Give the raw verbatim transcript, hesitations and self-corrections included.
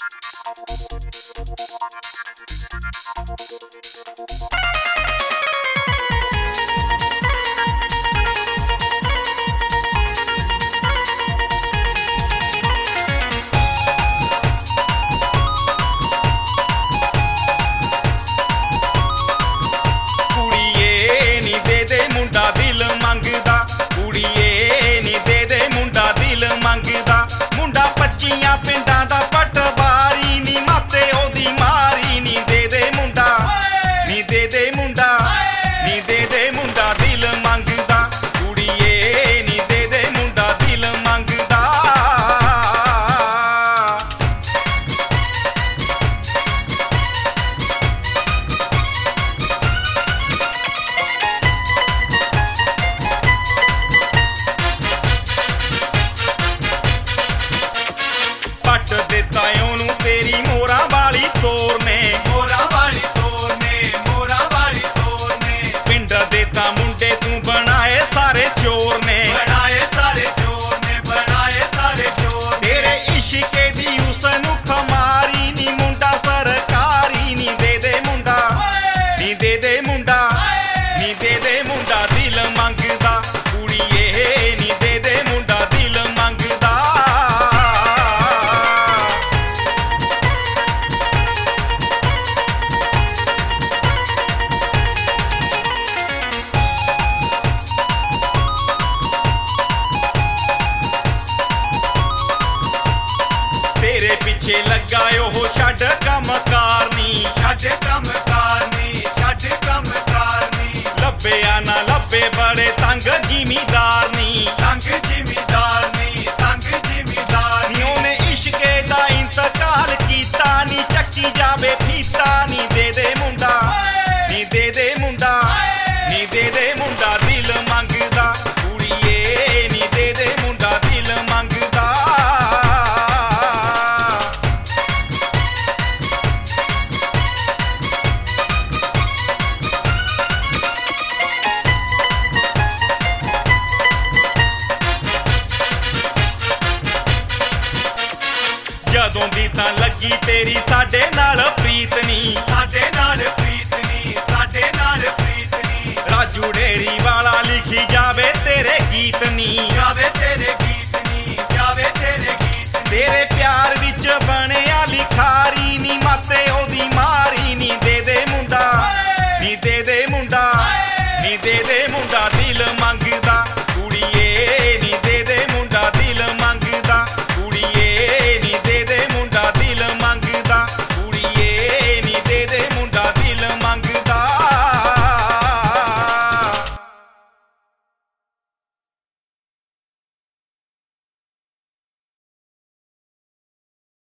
ਪਿੱਛੇ ਲੱਗਾ ਉਹ ਛੱਡ ਕੰਮ ਕਾਰਨੀ, ਛੱਡ ਕੰਮ ਕਾਰਨੀ, ਛੱਡ ਕੰਮ ਕਾਰਨੀ। ਲੱਭਿਆ ਨਾ ਲੱਭੇ ਬੜੇ ਤੰਗ ਜ਼ਿਮੀਦਾਰ ਨੀ, ਤੰਗ ਜ਼ਿਮੀਦਾਰ ਨੀ, ਤੰਗ ਜ਼ਿਮੀਦਾਰ ਨੀ। ਉਹਨੇ ਇਸ਼ਕੇ ਦਾ ਇੰਤਕਾਲ ਕੀਤਾ ਨੀ, ਚੱਕੀ ਜਾਵੇ ਫੀਤਾ ਨੀ ਦੇ ਦੇ ਮੁੰਡਾ, ਨੀ ਦੇ ਦੇ ਮੁੰਡਾ, ਨੀ ਦੇ ਦੇ ਮੁੰਡਾ ਦਿਲ ਮੰਗਦਾ ਕੁੜੀਏ, ਨੀ ਦੇ ਦੇ ਮੁੰਡਾ ਦਿਲ ਮੰਗਦਾ। ਜਦੋਂ ਦੀ ਤਾਂ ਲੱਗੀ ਤੇਰੀ ਸਾਡੇ ਨਾਲ ਪ੍ਰੀਤ ਨੀ, ਸਾਡੇ ਨਾਲ ਪ੍ਰੀਤ ਨੀ, ਸਾਡੇ ਨਾਲ ਪ੍ਰੀਤ ਨੀ। ਰਾਜੂ ਢੇਰੀ ਵਾਲਾ ਲਿਖੀ ਜਾਵੇ ਤੇਰੇ ਗੀਤ ਨੀ, ਜਾਵੇ ਤੇਰੇ